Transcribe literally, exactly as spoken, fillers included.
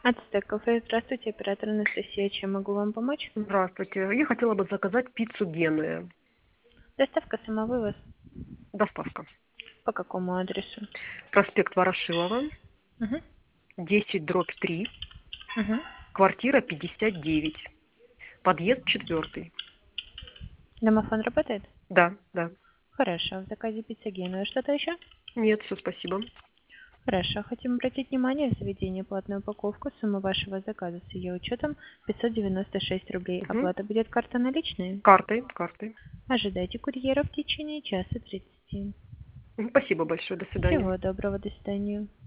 Ацтек кафе. Здравствуйте, оператор Анастасия. Чем могу вам помочь? Здравствуйте. Я хотела бы заказать пиццу Гены. Доставка, самовывоз. Доставка. По какому адресу? Проспект Ворошилова, Угу. десять дробь три, Угу. квартира пятьдесят девять, подъезд четвертый. Домофон работает? Да, да. Хорошо. В заказе пицца Генуя. Что-то еще? Нет, все, спасибо. Хорошо. Хотим обратить внимание в заведении платную упаковку. Сумма вашего заказа с ее учетом пятьсот девяносто шесть рублей. Угу. Оплата будет карта наличные. Картой, картой. Ожидайте курьера в течение часа тридцати. Мгм. Спасибо большое. До свидания. Всего доброго. До свидания.